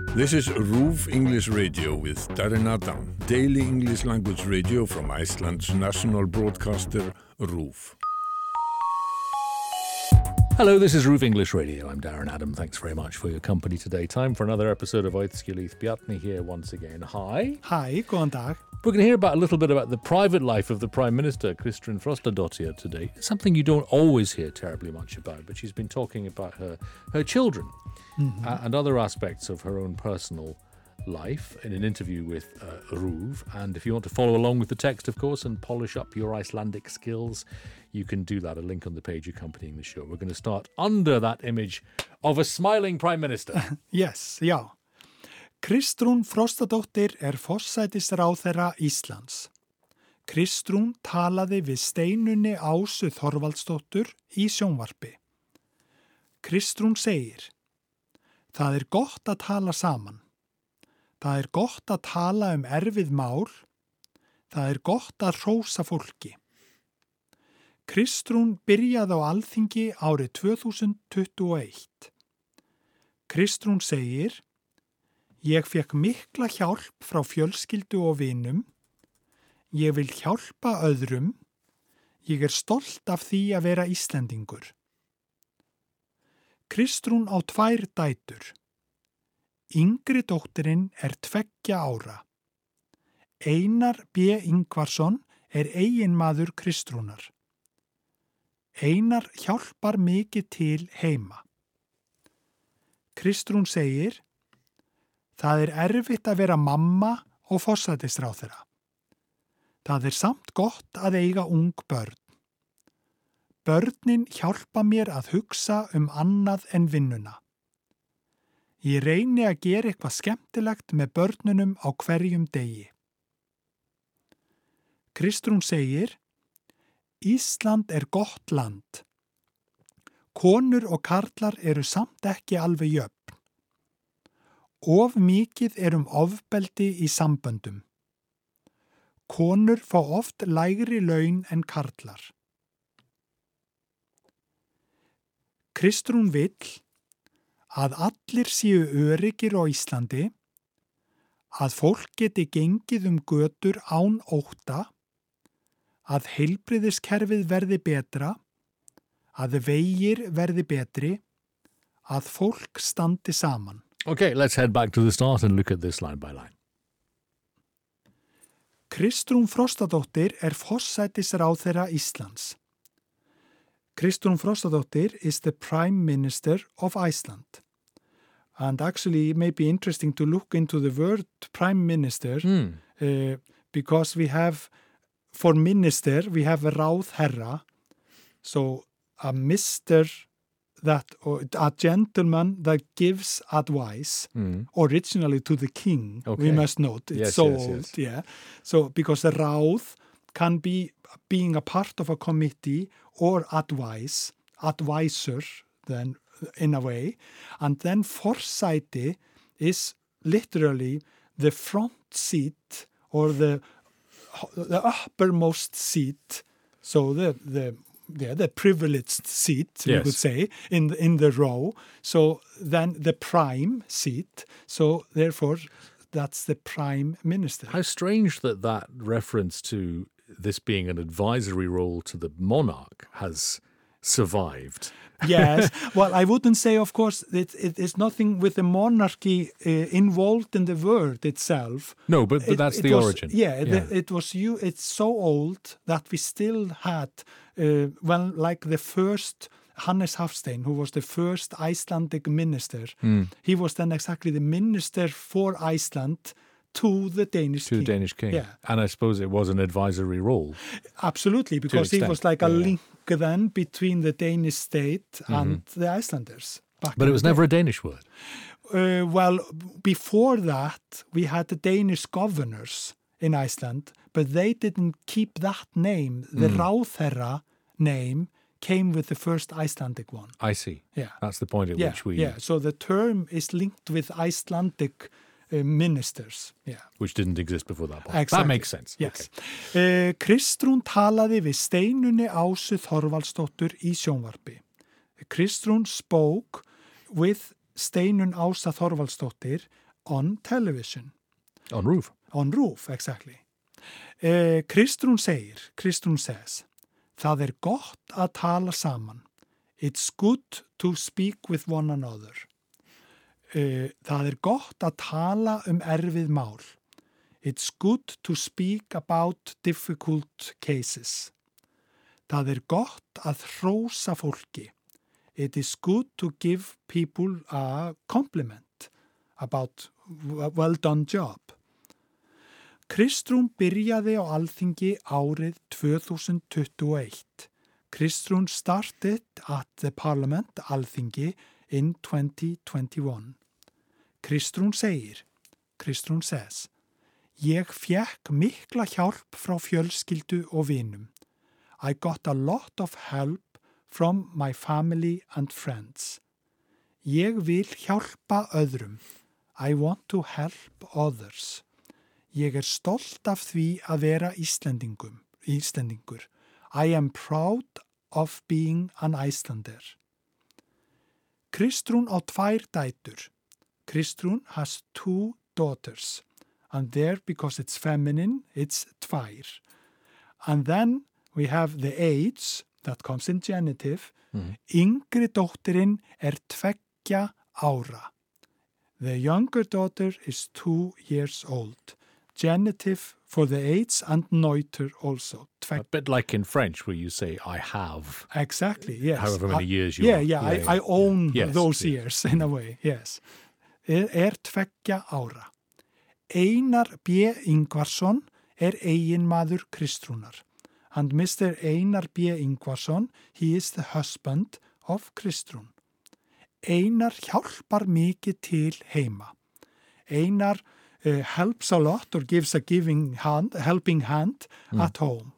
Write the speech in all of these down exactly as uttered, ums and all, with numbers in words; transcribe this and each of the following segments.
This is RÚV English Radio with Darren Adam, daily English language radio from Iceland's national broadcaster, RÚV. Hello, this is RÚV English Radio. I'm Darren Adam. Thanks very much for your company today. Time for another episode of Oithskilith Bjarni here once again. Hi. Hi, góðan dag. We're going to hear about a little bit about the private life of the Prime Minister, Kristrún Frostadóttir, today. Something you don't always hear terribly much about, but she's been talking about her, her children mm-hmm. uh, and other aspects of her own personal life in an interview with uh, RÚV. And if you want to follow along with the text, of course, and polish up your Icelandic skills, you can do that. A link on the page accompanying the show. We're going to start under that image of a smiling Prime Minister. Yes, já. Kristrún Frostadóttir er forsætisráðherra Íslands. Kristrún talaði við Steinunni Ásu Þorvaldsdóttur í sjónvarpi. Kristrún segir: Það er gott að tala saman. Það er gott að tala um erfið mál. Það er gott að hrósa fólki. Kristrún byrjaði á Alþingi árið tvö þúsund tuttugu og eitt. Kristrún segir: Ég fekk mikla hjálp frá fjölskyldu og vinum. Ég vil hjálpa öðrum. Ég er stolt af því að vera Íslendingur. Kristrún á tvær dætur. Yngri dóttirinn er tveggja ára. Einar B. Ingvarsson er eiginmaður Kristrúnar. Einar hjálpar mikið til heima. Kristrún segir: Það er erfitt að vera mamma og forsætisráðherra. Það er samt gott að eiga ung börn. Börnin hjálpa mér að hugsa um annað en vinnuna. Ég reyni að gera eitthvað skemmtilegt með börnunum á hverjum degi. Kristrún segir: Ísland er gott land. Konur og karlar eru samt ekki alveg jöfn. Of mikið er um ofbeldi í samböndum. Konur fá oft lægri laun en karlar. Kristrún vill að allir séu öryggir á Íslandi, að fólk geti gengið um götur án ótta, að heilbrigðiskerfið verði betra, að vegir verði betri, að fólk standi saman. Okay, let's head back to the start and look at this line by line. Kristrún Frostadóttir er forsætisráðherra Íslands. Kristrún Frostadóttir is the Prime Minister of Iceland. And actually it may be interesting to look into the word Prime Minister mm. uh, because we have, for minister, we have a ráðherra, so a mister that or a gentleman that gives advice mm. originally to the king. Okay. We must note it's yes, so yes, old, yes. yeah. So because the ráð can be being a part of a committee or advice, advisor then in a way, and then forsæti is literally the front seat or the the uppermost seat, so the the Yeah, the privileged seat, yes. we could say, in the, in the row. So then the prime seat. So therefore, that's the prime minister. How strange that that reference to this being an advisory role to the monarch has survived. Yes. Well, I wouldn't say, of course, it, it is nothing with the monarchy uh, involved in the word itself. No, but, but that's it, the it was, origin. Yeah, yeah. The, it was you. It's so old that we still had, uh, well, like the first Hannes Hafstein, who was the first Icelandic minister. Mm. He was then exactly the minister for Iceland to the Danish to king. To the Danish king. Yeah. And I suppose it was an advisory role. Absolutely, because he was like a yeah. link then between the Danish state mm-hmm. and the Icelanders. But it was never a Danish word. Uh, well, before that, we had the Danish governors in Iceland, but they didn't keep that name. The mm. ráðherra name came with the first Icelandic one. I see. Yeah. That's the point at yeah, which we... Yeah, so the term is linked with Icelandic uh, ministers. Yeah. Which didn't exist before that point. Exactly. That makes sense. Yes. Okay. Uh, Kristrún talaði við Steinunni Ásu Þorvaldsdóttur í sjónvarpi. Kristrún spoke with Steinunn Ása Þorvaldsdóttir on television. On Roof. On Roof, exactly. Uh, Kristrún segir, Kristrún says, það er gott að tala saman. It's good to speak with one another. Uh, það er gott að tala um erfið mál. It's good to speak about difficult cases. Það er gott að hrósa fólki. It is good to give people a compliment about a well done job. Kristrún byrjaði á Alþingi árið tvö þúsund tuttugu og eitt. Kristrún started at the Parliament Alþingi in twenty twenty-one. Kristrún segir, Kristrún says, ég fékk mikla hjálp frá fjölskyldu og vinum. I got a lot of help from my family and friends. Ég vil hjálpa öðrum. I want to help others. Ég er stolt af því að vera Íslendingum, Íslendingur. I am proud of being an Icelander. Kristrún á tvær dætur. Kristrún has two daughters. And there, because it's feminine, it's tvær. And then we have the age, that comes in genitive. Mm. Yngri dóttirinn er tveggja ára. The younger daughter is two years old. Genitive for the age and neuter also. Tveg- A bit like in French where you say, I have. Exactly, yes. However many I, years you yeah, are. Yeah, yeah, I, I own yes, those yeah. years in a way, yes. Er, er tveggja ára. Einar B. Ingvarsson er eiginmaður Kristrúnar. And Mister Einar B. Ingvarsson, he is the husband of Kristrún. Einar hjálpar mikið til heima. Einar uh, helps a lot or gives a giving hand, helping hand mm. at home.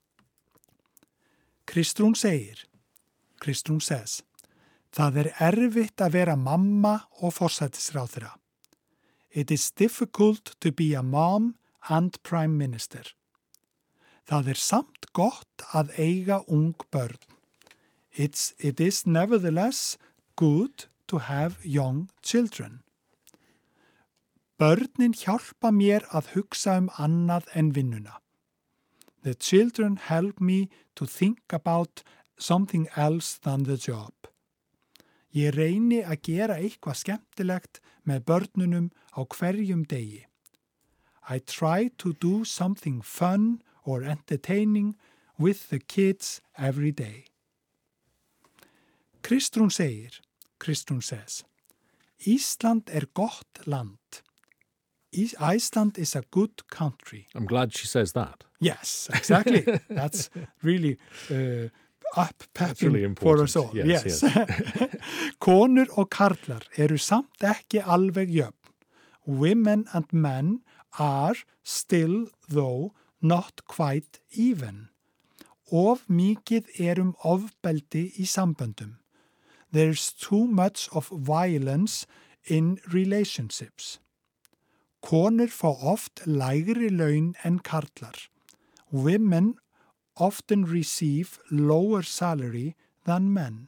Kristrún segir, Kristrún says, það er erfitt að vera mamma og forsætisráðherra. It is difficult to be a mom and prime minister. Það er samt gott að eiga ung börn. It's, it is nevertheless good to have young children. Börnin hjálpa mér að hugsa um annað en vinnuna. The children help me to think about something else than the job. Ég reyni að gera eitthvað skemmtilegt með börnunum á hverjum degi. I try to do something fun or entertaining with the kids every day. Kristrún segir, Kristrún says, Ísland er gott land. Iceland is a good country. I'm glad she says that. Yes, exactly. That's really uh, up-pepping really for us all. Yes, yes. yes. Konur og karlar eru samt ekki alveg jöfn. Women and men are still, though, not quite even. Of mikið er um ofbeldi í samböndum. There's too much of violence in relationships. Konur fá oft lægri laun en karlar. Women often receive lower salary than men.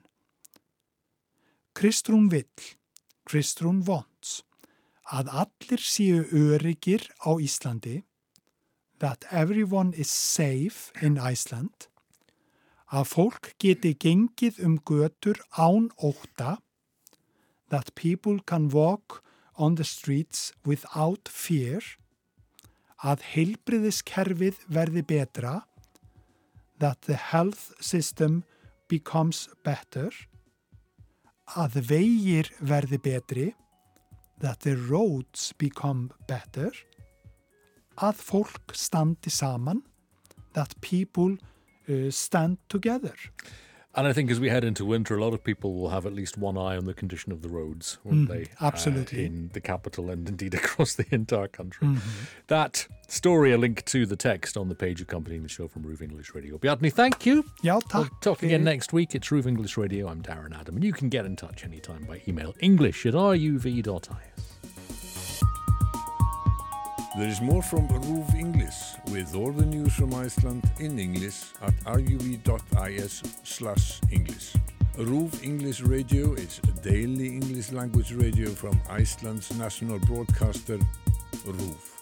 Kristrún vill, Kristrún wants, að allir séu öryggir á Íslandi, that everyone is safe in Iceland, að fólk geti gengið um götur án ótta, that people can walk on the streets without fear, að heilbrigðiskerfið verði betra, that the health system becomes better, að vegir verði betri, that the roads become better, að fólk standi saman, that people uh, stand together. And I think as we head into winter, a lot of people will have at least one eye on the condition of the roads, won't Mm, they? absolutely. Uh, in the capital and indeed across the entire country. Mm-hmm. That story, a link to the text on the page accompanying the show from Roof English Radio. Bjarni, thank you. Já, We'll takk. talk again next week. It's Roof English Radio. I'm Darren Adam, and you can get in touch anytime by email english at r u v dot i s. There is more from Roof English with all the news from Iceland in English at r u v dot i s slash English. RÚV English Radio is daily English language radio from Iceland's national broadcaster, RÚV.